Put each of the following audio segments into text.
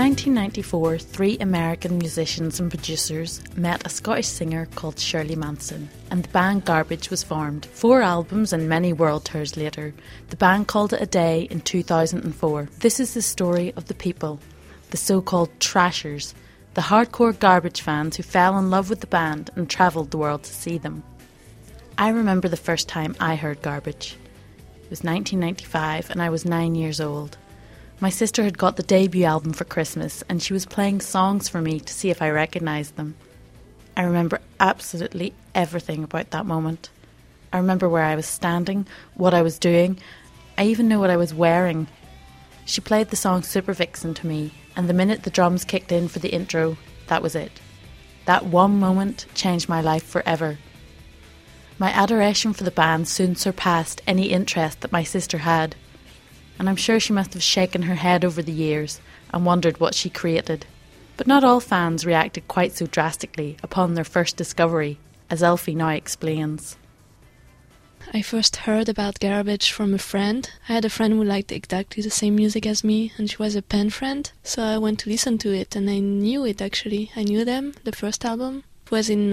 1994, three American musicians and producers met a Scottish singer called Shirley Manson, and the band Garbage was formed. 4 albums and many world tours later, the band called it a day in 2004. This is the story of the people, the so-called trashers, the hardcore Garbage fans who fell in love with the band and travelled the world to see them. I remember the first time I heard Garbage. It was 1995 and I was 9 years old. My sister had got the debut album for Christmas and she was playing songs for me to see if I recognised them. I remember absolutely everything about that moment. I remember where I was standing, what I was doing. I even know what I was wearing. She played the song Super Vixen to me, and the minute the drums kicked in for the intro, that was it. That one moment changed my life forever. My adoration for the band soon surpassed any interest that my sister had. And I'm sure she must have shaken her head over the years and wondered what she created. But not all fans reacted quite so drastically upon their first discovery, as Elfie now explains. I first heard about Garbage from a friend. I had a friend who liked exactly the same music as me, and she was a pen friend, so I went to listen to it, and I knew it actually. I knew them, the first album. It was in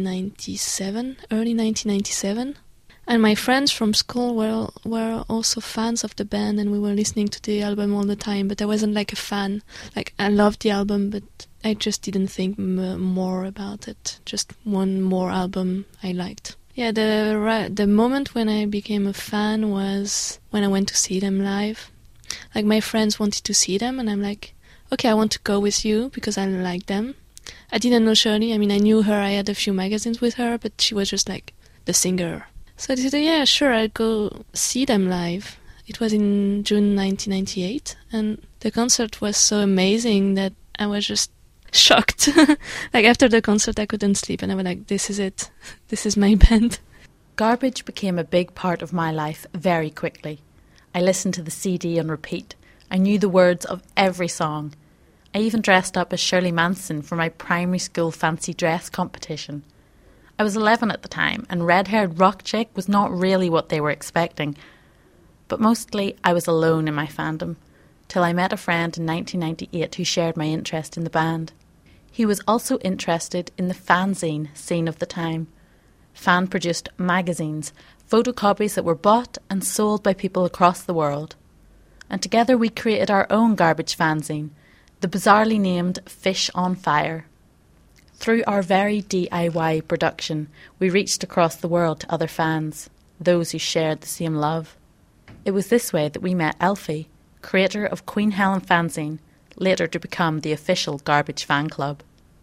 1997, early 1997. And my friends from school were also fans of the band, and we were listening to the album all the time, but I wasn't like a fan. Like, I loved the album, but I just didn't think more about it. Just one more album I liked. Yeah, the moment when I became a fan was when I went to see them live. Like, my friends wanted to see them, and I'm like, okay, I want to go with you because I like them. I didn't know Shirley. I mean, I knew her. I had a few magazines with her, but she was just like the singer. So I said, yeah, sure, I'll go see them live. It was in June 1998, and the concert was so amazing that I was just shocked. Like, after the concert, I couldn't sleep, and I was like, this is it. This is my band. Garbage became a big part of my life very quickly. I listened to the CD on repeat. I knew the words of every song. I even dressed up as Shirley Manson for my primary school fancy dress competition. I was 11 at the time, and red-haired rock chick was not really what they were expecting. But mostly I was alone in my fandom, till I met a friend in 1998 who shared my interest in the band. He was also interested in the fanzine scene of the time. Fan-produced magazines, photocopies that were bought and sold by people across the world. And together we created our own Garbage fanzine, the bizarrely named Fish on Fire. Through our very DIY production, we reached across the world to other fans, those who shared the same love. It was this way that we met Elfie, creator of Queen Helen Fanzine, later to become the official Garbage fan club.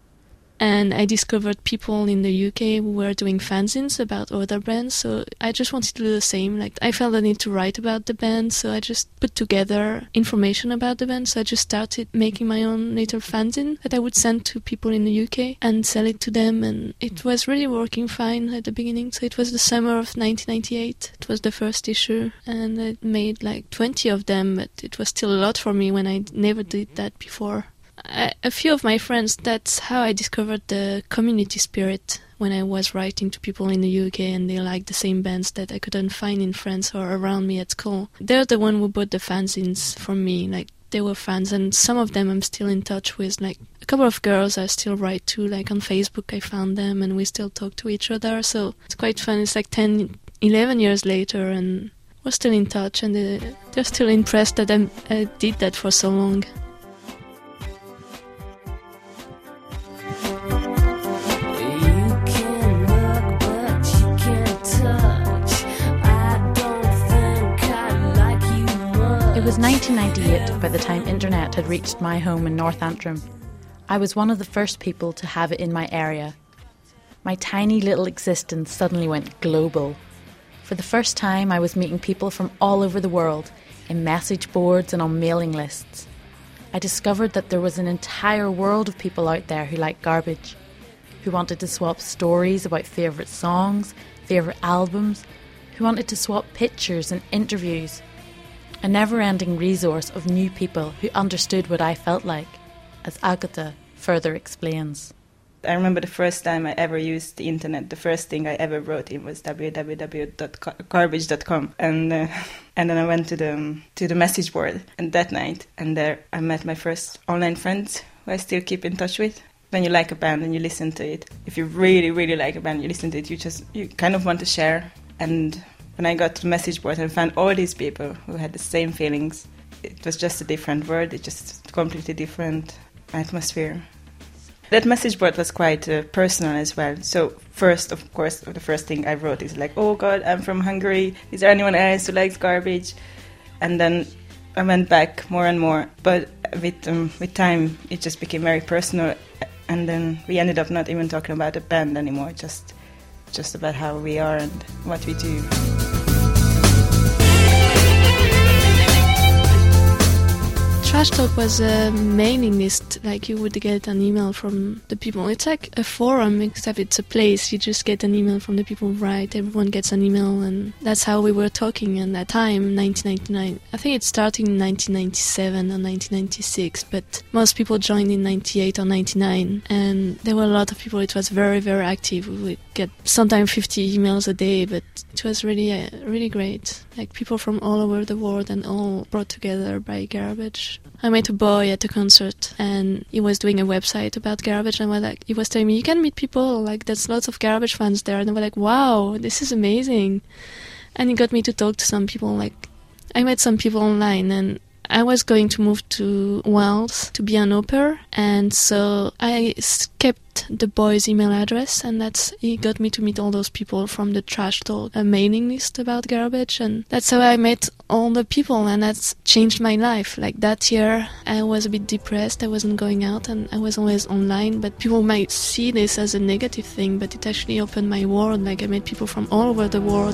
And I discovered people in the UK who were doing fanzines about other bands, so I just wanted to do the same. Like, I felt the need to write about the band, so I just put together information about the band. So I just started making my own little fanzine that I would send to people in the UK and sell it to them, and it was really working fine at the beginning. So it was the summer of 1998. It was the first issue, and I made like 20 of them, but it was still a lot for me when I never did that before. A few of my friends, that's how I discovered the community spirit when I was writing to people in the UK and they liked the same bands that I couldn't find in France or around me at school. They're the one who bought the fanzines for me, like they were fans, and some of them I'm still in touch with. Like a couple of girls I still write to, like on Facebook I found them and we still talk to each other, so it's quite fun. It's like 10, 11 years later and we're still in touch, and they're still impressed that I did that for so long. It was 1998 by the time internet had reached my home in North Antrim. I was one of the first people to have it in my area. My tiny little existence suddenly went global. For the first time I was meeting people from all over the world, in message boards and on mailing lists. I discovered that there was an entire world of people out there who liked Garbage, who wanted to swap stories about favourite songs, favourite albums, who wanted to swap pictures and interviews. A never-ending resource of new people who understood what I felt like, as Agatha further explains. I remember the first time I ever used the internet, the first thing I ever wrote in was www.garbage.com. And then I went to the message board and that night, and there I met my first online friends who I still keep in touch with. When you like a band and you listen to it, if you really, really like a band, you listen to it, you kind of want to share. And when I got to the message board and found all these people who had the same feelings, it was just a different world, it just completely different atmosphere. That message board was quite personal as well. So first, of course, the first thing I wrote is like, oh God, I'm from Hungary. Is there anyone else who likes Garbage? And then I went back more and more. But with time, it just became very personal. And then we ended up not even talking about the band anymore, just about how we are and what we do. Trash Talk was a mailing list, like you would get an email from the people. It's like a forum, except it's a place. You just get an email from the people who write. Everyone gets an email, and that's how we were talking. And at that time, 1999, I think it started in 1997 or 1996, but most people joined in 98 or 99. And there were a lot of people. It was very, very active. We would get sometimes 50 emails a day, but it was really, really great. Like people from all over the world and all brought together by Garbage. I met a boy at a concert and he was doing a website about Garbage, and he was telling me, you can meet people, like there's lots of Garbage fans there, and I was like, wow, this is amazing. And he got me to talk to some people. Like I met some people online, and I was going to move to Wales to be an au pair, and so I kept the boy's email address, and he got me to meet all those people from the Trash Talk, a mailing list about Garbage, and that's how I met all the people, and that's changed my life. Like that year, I was a bit depressed, I wasn't going out, and I was always online, but people might see this as a negative thing, but it actually opened my world. Like I met people from all over the world.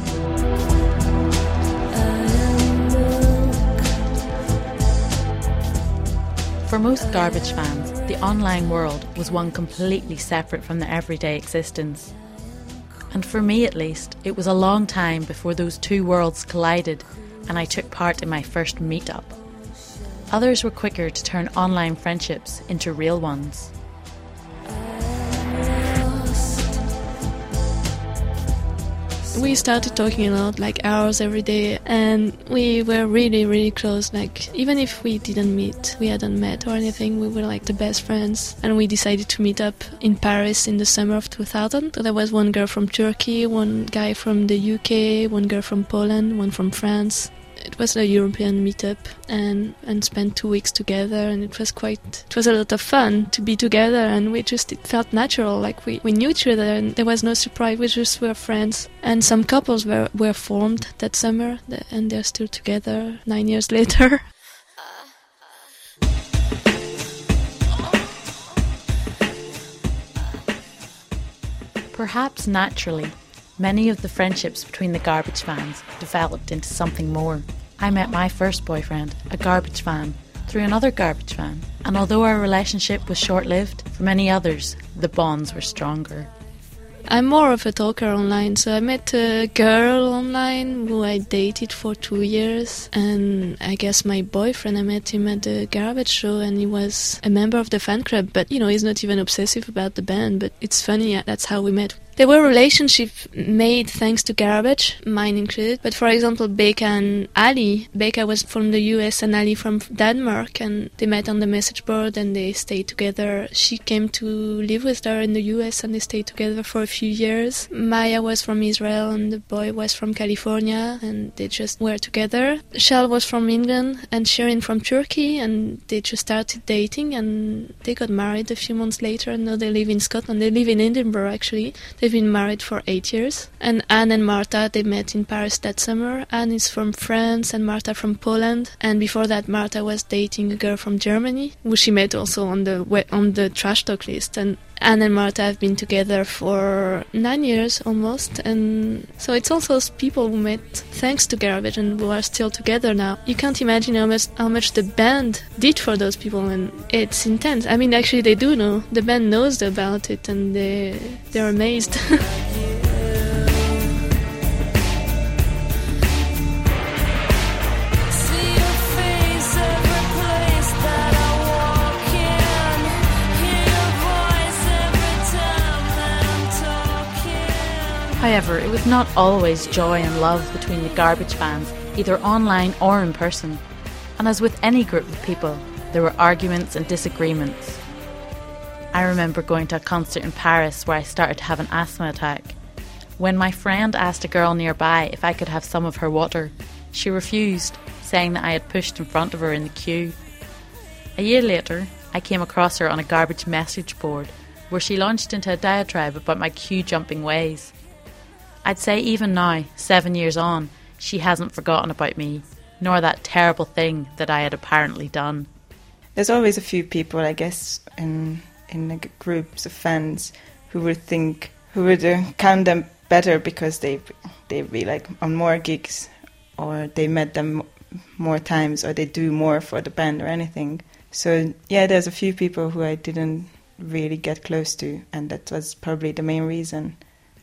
For most Garbage fans, the online world was one completely separate from their everyday existence. And for me at least, it was a long time before those two worlds collided and I took part in my first meet-up. Others were quicker to turn online friendships into real ones. We started talking a lot, like hours every day, and we were really, really close. Like, even if we didn't meet, we hadn't met or anything, we were like the best friends. And we decided to meet up in Paris in the summer of 2000. So there was one girl from Turkey, one guy from the UK, one girl from Poland, one from France. It was a European meetup and spent 2 weeks together, and it was a lot of fun to be together, and it felt natural, like we knew each other and there was no surprise, we just were friends. And some couples were formed that summer, and they're still together 9 years later. Perhaps naturally, many of the friendships between the Garbage fans developed into something more. I met my first boyfriend, a Garbage fan, through another Garbage fan, and although our relationship was short-lived, for many others, the bonds were stronger. I'm more of a talker online, so I met a girl online who I dated for 2 years, and I guess my boyfriend, I met him at the Garbage show, and he was a member of the fan club, but he's not even obsessive about the band, but it's funny, that's how we met. There were relationships made thanks to Garbage, mine included. But for example, Becca and Ali. Becca was from the US and Ali from Denmark, and they met on the message board and they stayed together. She came to live with her in the US and they stayed together for a few years. Maya was from Israel and the boy was from California, and they just were together. Shell was from England and Shirin from Turkey, and they just started dating and they got married a few months later, and now they live in Scotland. They live in Edinburgh actually. They've been married for 8 years. And Anne and Marta, they met in Paris that summer. Anne is from France and Marta from Poland. And before that, Marta was dating a girl from Germany, who she met also on the Trash Talk list. And Anne and Marta have been together for 9 years almost. And so it's also people who met thanks to Garbage and who are still together now. You can't imagine how much the band did for those people, and it's intense. I mean, actually they do know. The band knows about it and they're amazed. However, it was not always joy and love between the Garbage fans, either online or in person. And as with any group of people, there were arguments and disagreements. I remember going to a concert in Paris where I started to have an asthma attack. When my friend asked a girl nearby if I could have some of her water, she refused, saying that I had pushed in front of her in the queue. A year later, I came across her on a Garbage message board where she launched into a diatribe about my queue-jumping ways. I'd say even now, 7 years on, she hasn't forgotten about me, nor that terrible thing that I had apparently done. There's always a few people, I guess, in the groups of fans who would count them better because they'd be like on more gigs, or they met them more times, or they do more for the band or anything. So yeah, there's a few people who I didn't really get close to, and that was probably the main reason.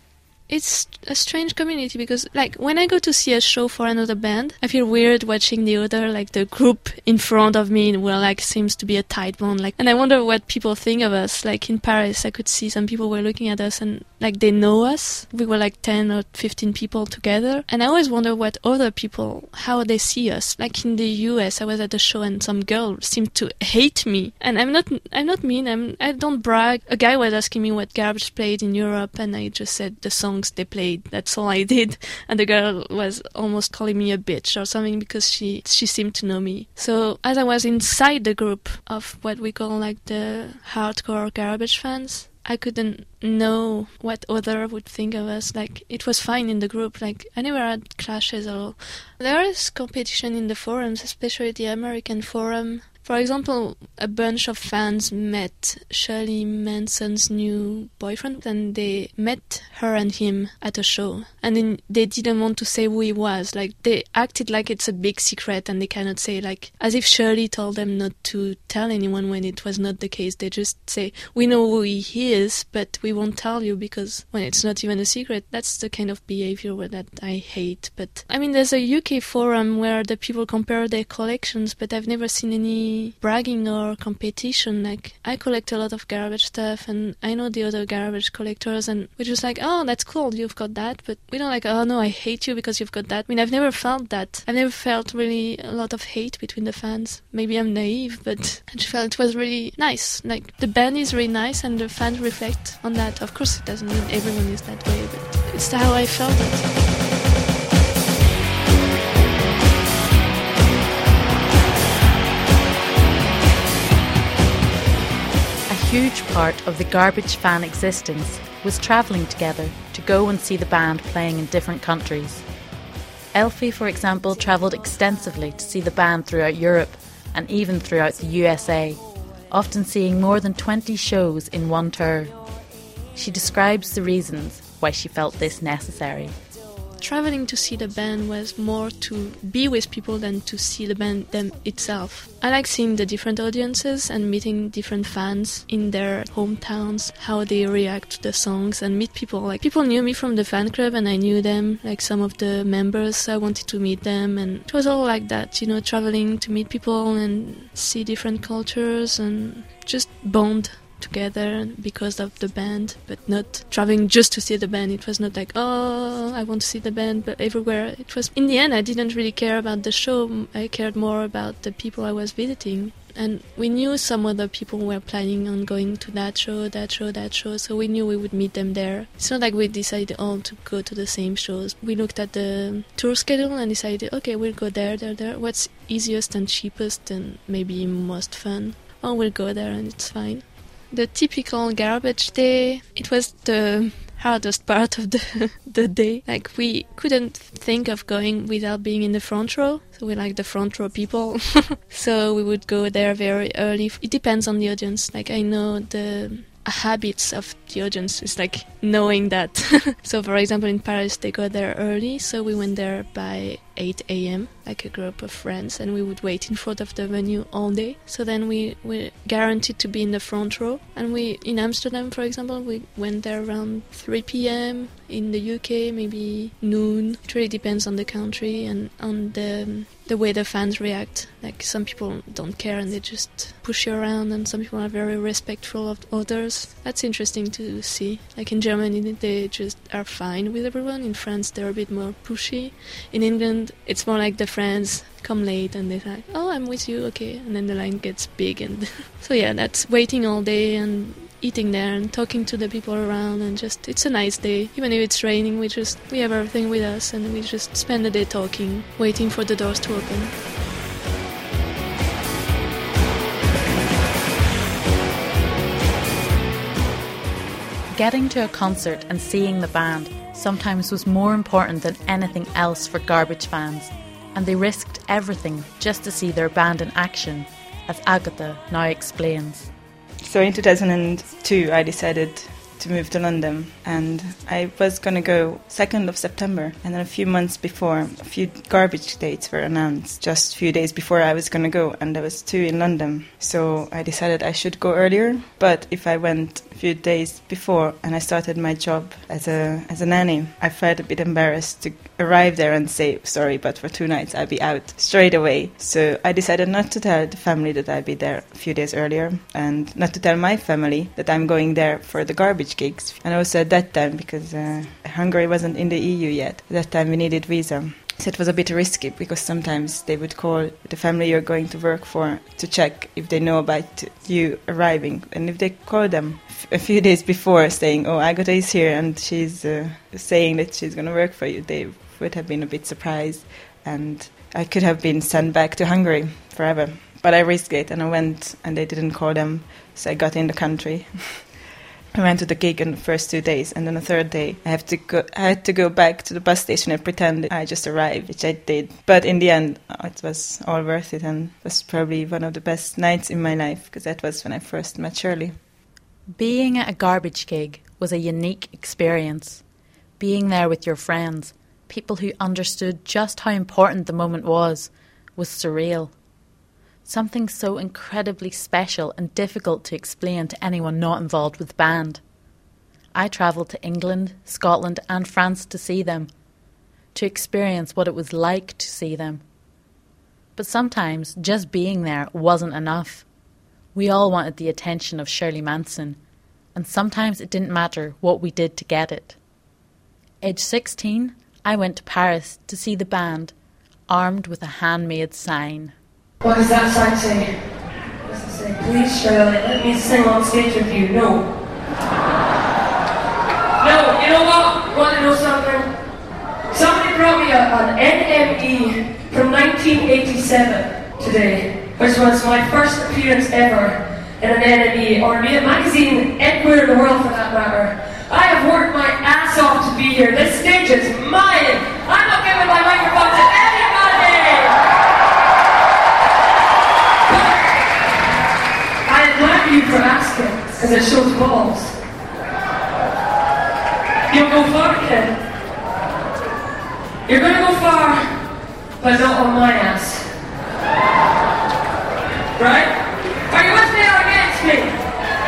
It's a strange community because, like, when I go to see a show for another band, I feel weird watching the other, like, the group in front of me where, like, seems to be a tight bond, like, and I wonder what people think of us. Like, in Paris, I could see some people were looking at us and, like, they know us. We were, like, 10 or 15 people together, and I always wonder what other people, how they see us. Like, in the US, I was at a show and some girl seemed to hate me, and I'm not mean, I don't brag. A guy was asking me what Garbage played in Europe, and I just said the song they played. That's all I did. And the girl was almost calling me a bitch or something because she seemed to know me. So as I was inside the group of what we call like the hardcore Garbage fans, I couldn't know what other would think of us. Like, it was fine in the group. Like, I never had clashes at all. There is competition in the forums, especially the American forum. For example, a bunch of fans met Shirley Manson's new boyfriend, and they met her and him at a show. And then they didn't want to say who he was. Like, they acted like it's a big secret, and they cannot say, like, as if Shirley told them not to tell anyone when it was not the case. They just say, we know who he is, but we won't tell you because when it's not even a secret. That's the kind of behavior that I hate. But, I mean, there's a UK forum where the people compare their collections, but I've never seen any bragging or competition. Like, I collect a lot of Garbage stuff, and I know the other Garbage collectors, and we're just like, oh, that's cool, you've got that, but we don't like, oh no, I hate you because you've got that. I mean, I've never felt that. I've never felt really a lot of hate between the fans. Maybe I'm naive, but I just felt it was really nice. Like, the band is really nice, and the fans reflect on that. Of course, it doesn't mean everyone is that way, but it's how I felt it. A huge part of the Garbage fan existence was travelling together to go and see the band playing in different countries. Elfie, for example, travelled extensively to see the band throughout Europe and even throughout the USA, often seeing more than 20 shows in one tour. She describes the reasons why she felt this necessary. Traveling to see the band was more to be with people than to see the band them itself. I like seeing the different audiences and meeting different fans in their hometowns, how they react to the songs, and meet people. Like, people knew me from the fan club and I knew them, like some of the members, I wanted to meet them, and it was all like that, you know, traveling to meet people and see different cultures and just bond together because of the band, but not traveling just to see the band. It was not like, oh, I want to see the band, but everywhere. It was, in the end, I didn't really care about the show. I cared more about the people I was visiting. And we knew some other people were planning on going to that show, so we knew we would meet them there. It's not like we decided all to go to the same shows. We looked at the tour schedule and decided, okay, we'll go there. What's easiest and cheapest and maybe most fun? Oh, we'll go there and it's fine. The typical Garbage day, it was the hardest part of the day. Like, we couldn't think of going without being in the front row. So we're like the front row people. So we would go there very early. It depends on the audience. Like, I know the habits of the audience is like knowing that. So for example, in Paris they go there early, so we went there by 8 a.m. like a group of friends, and we would wait in front of the venue all day. So then we were guaranteed to be in the front row. And we, in Amsterdam for example, we went there around 3 p.m. In the UK maybe noon. It really depends on the country and on the the way the fans react. Like some people don't care and they just push you around, and some people are very respectful of others. That's interesting to see. Like in Germany, they just are fine with everyone. In France, they're a bit more pushy. In England, it's more like the friends come late and they're like, oh, I'm with you, okay. And then the line gets big. And so yeah, that's waiting all day and eating there and talking to the people around, and just it's a nice day. Even if it's raining, we have everything with us and we just spend the day talking, waiting for the doors to open. Getting to a concert and seeing the band sometimes was more important than anything else for Garbage fans, and they risked everything just to see their band in action, as Agatha now explains. So in 2002 I decided to move to London, and I was going to go 2nd of September, and then a few months before, a few Garbage dates were announced just a few days before I was going to go, and there was 2 in London. So I decided I should go earlier, but if I went a few days before and I started my job as a nanny, I felt a bit embarrassed to arrive there and say, sorry, but for 2 nights I'll be out straight away. So I decided not to tell the family that I'll be there a few days earlier, and not to tell my family that I'm going there for the Garbage gigs. And also at that time, because Hungary wasn't in the EU yet, at that time we needed visa. So it was a bit risky, because sometimes they would call the family you're going to work for to check if they know about you arriving. And if they call them a few days before saying, oh, Agatha is here and she's saying that she's going to work for you, they would have been a bit surprised, and I could have been sent back to Hungary forever. But I risked it, and I went, and they didn't call them, so I got in the country. I went to the gig on the first 2 days, and then the third day I had to go back to the bus station and pretend I just arrived, which I did. But in the end, it was all worth it, and it was probably one of the best nights in my life, because that was when I first met Shirley. Being at a Garbage gig was a unique experience. Being there with your friends, people who understood just how important the moment was surreal. Something so incredibly special and difficult to explain to anyone not involved with the band. I travelled to England, Scotland and France to see them, to experience what it was like to see them. But sometimes just being there wasn't enough. We all wanted the attention of Shirley Manson, and sometimes it didn't matter what we did to get it. Aged 16, I went to Paris to see the band, armed with a handmade sign. What does that sign say? What does it say? Please, Shirley, let me sing on stage with you. No. No, you know what? You want to know something? Somebody brought me an NME from 1987 today, which was my first appearance ever in an NME, or be a magazine anywhere in the world for that matter. I have worked my ass off to be here. This stage is mine. I'm not giving my microphone to anybody. I admire you for asking, because it shows balls. You'll go far, kid. You're gonna go far, but not on my ass. Right? Are you with me or against me?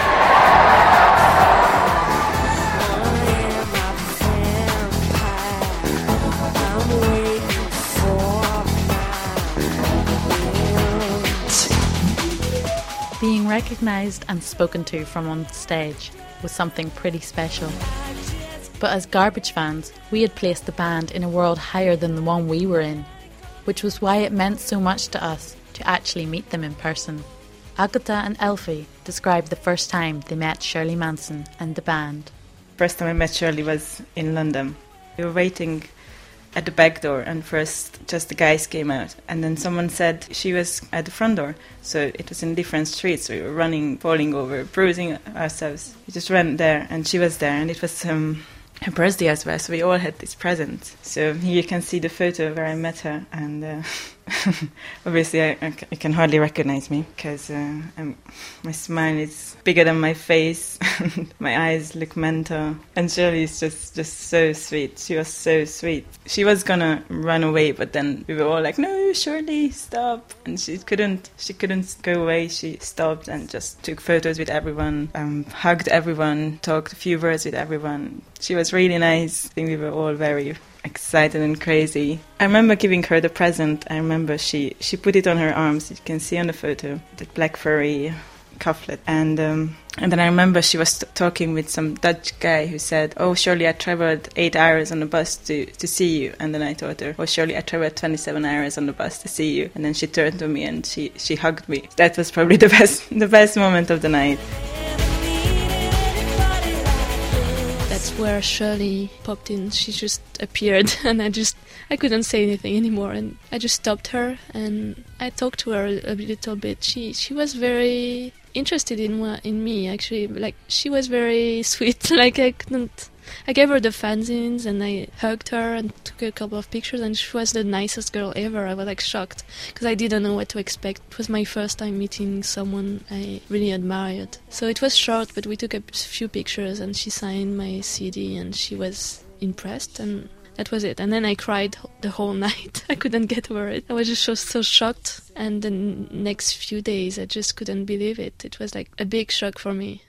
Being recognised and spoken to from on stage was something pretty special. But as Garbage fans, we had placed the band in a world higher than the one we were in, which was why it meant so much to us to actually meet them in person. Agatha and Elfie described the first time they met Shirley Manson and the band. First time I met Shirley was in London. We were waiting at the back door, and first just the guys came out, and then someone said she was at the front door. So it was in different streets. We were running, falling over, bruising ourselves. We just ran there, and she was there, and it was her birthday as well, so we all had this present. So here you can see the photo where I met her, and obviously I can hardly recognize me, because my smile is bigger than my face, my eyes look mental, and Shirley is just so sweet. She was so sweet. She was gonna run away, but then we were all like, no, Shirley, stop, and she couldn't go away. She stopped and just took photos with everyone, hugged everyone, talked a few words with everyone. She was really nice. I think we were all very, excited and crazy. I remember giving her the present. I remember she put it on her arms. You can see on the photo, the black furry cufflet. And then I remember she was talking with some Dutch guy who said, "Oh, Shirley, I traveled 8 hours on the bus to see you." And then I told her, "Oh, Shirley, I traveled 27 hours on the bus to see you." And then she turned to me and she hugged me. That was probably the best moment of the night. That's where Shirley popped in. She just appeared and I couldn't say anything anymore, and I just stopped her and I talked to her a little bit. She was very interested in me, actually. Like, she was very sweet. Like, I gave her the fanzines and I hugged her and took a couple of pictures, and she was the nicest girl ever. I was like shocked because I didn't know what to expect. It was my first time meeting someone I really admired. So it was short, but we took a few pictures and she signed my CD and she was impressed, and that was it. And then I cried the whole night. I couldn't get over it. I was just so shocked. And the next few days I just couldn't believe it. It was like a big shock for me.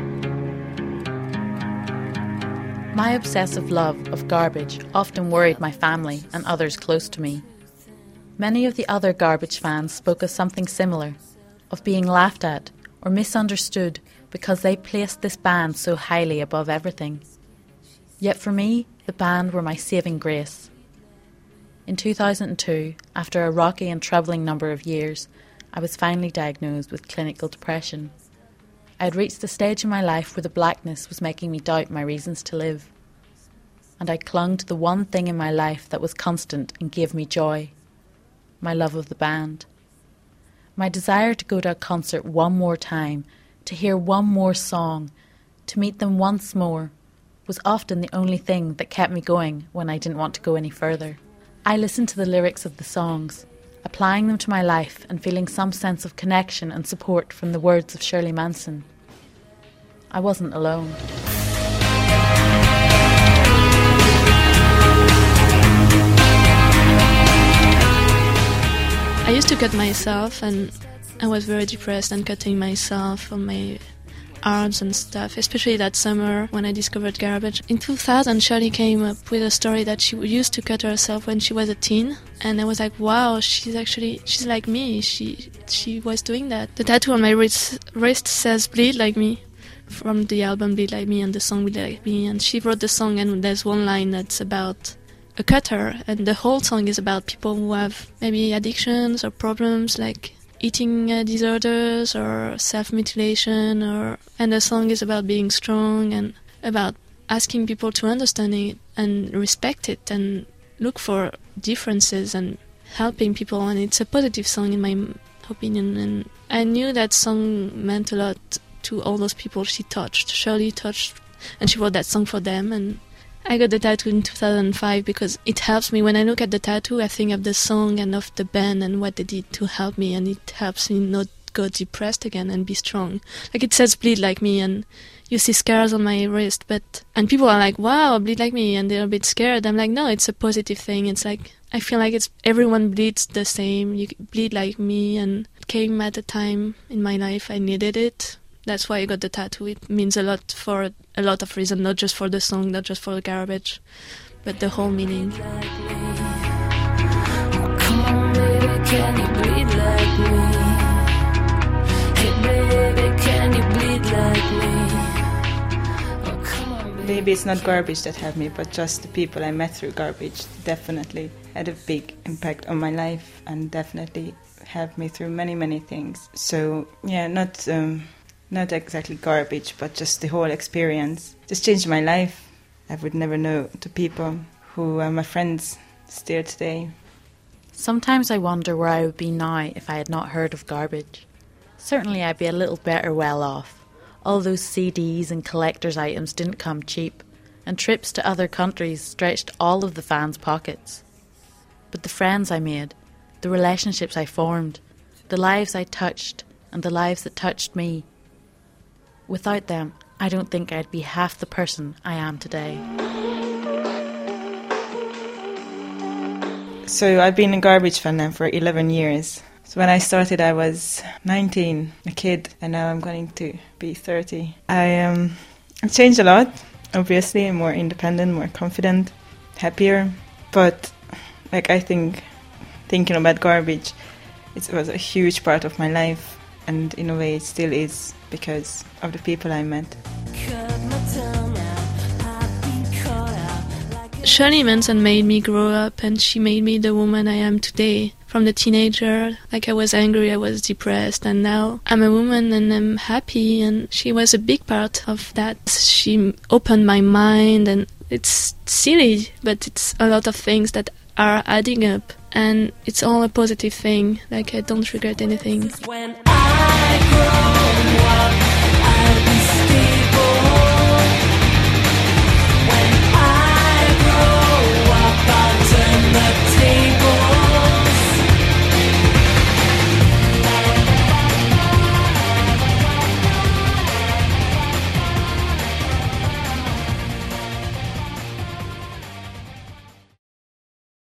My obsessive love of garbage often worried my family and others close to me. Many of the other Garbage fans spoke of something similar, of being laughed at or misunderstood because they placed this band so highly above everything. Yet for me, the band were my saving grace. In 2002, after a rocky and troubling number of years, I was finally diagnosed with clinical depression. I had reached a stage in my life where the blackness was making me doubt my reasons to live. And I clung to the one thing in my life that was constant and gave me joy: my love of the band. My desire to go to a concert one more time, to hear one more song, to meet them once more, was often the only thing that kept me going when I didn't want to go any further. I listened to the lyrics of the songs, applying them to my life and feeling some sense of connection and support from the words of Shirley Manson. I wasn't alone. I used to cut myself, and I was very depressed and cutting myself on my arms and stuff, especially that summer when I discovered Garbage. In 2000, Shirley came up with a story that she used to cut herself when she was a teen, and I was like, wow, she's like me. She was doing that. The tattoo on my wrist says "Bleed Like Me," from the album Bleed Like Me and the song Bleed Like Me, and she wrote the song, and there's one line that's about a cutter, and the whole song is about people who have maybe addictions or problems like eating disorders or self-mutilation, and the song is about being strong and about asking people to understand it and respect it and look for differences and helping people, and it's a positive song in my opinion. And I knew that song meant a lot to all those people Shirley touched, and she wrote that song for them. And I got the tattoo in 2005 because it helps me. When I look at the tattoo, I think of the song and of the band and what they did to help me, and it helps me not go depressed again and be strong. Like, it says "Bleed Like Me," and you see scars on my wrist, and people are like, wow, bleed like me, and they're a bit scared. I'm like, no, it's a positive thing. It's like, I feel like everyone bleeds the same. You bleed like me, and it came at a time in my life I needed it. That's why I got the tattoo. It means a lot for a lot of reasons, not just for the song, not just for the Garbage, but the whole meaning. Oh, come on, baby, can you bleed like me? Hey, baby, can you bleed like me? Oh, come on, baby. Maybe it's not Garbage that helped me, but just the people I met through Garbage definitely had a big impact on my life and definitely helped me through many, many things. So, yeah, not exactly Garbage, but just the whole experience just changed my life. I would never know the people who are my friends still today. Sometimes I wonder where I would be now if I had not heard of Garbage. Certainly I'd be a little better well off. All those CDs and collector's items didn't come cheap, and trips to other countries stretched all of the fans' pockets. But the friends I made, the relationships I formed, the lives I touched, and the lives that touched me, without them, I don't think I'd be half the person I am today. So I've been a Garbage fan now for 11 years. So when I started, I was 19, a kid, and now I'm going to be 30. I've changed a lot, obviously. I'm more independent, more confident. happier. But like I think thinking about Garbage, it was a huge part of my life, and in a way it still is because of the people I met. Shirley Manson made me grow up, and she made me the woman I am today. From the teenager, like I was angry, I was depressed, and now I'm a woman and I'm happy, and she was a big part of that. She opened my mind, and it's silly, but it's a lot of things that are adding up, and it's all a positive thing. Like I don't regret anything. When I grow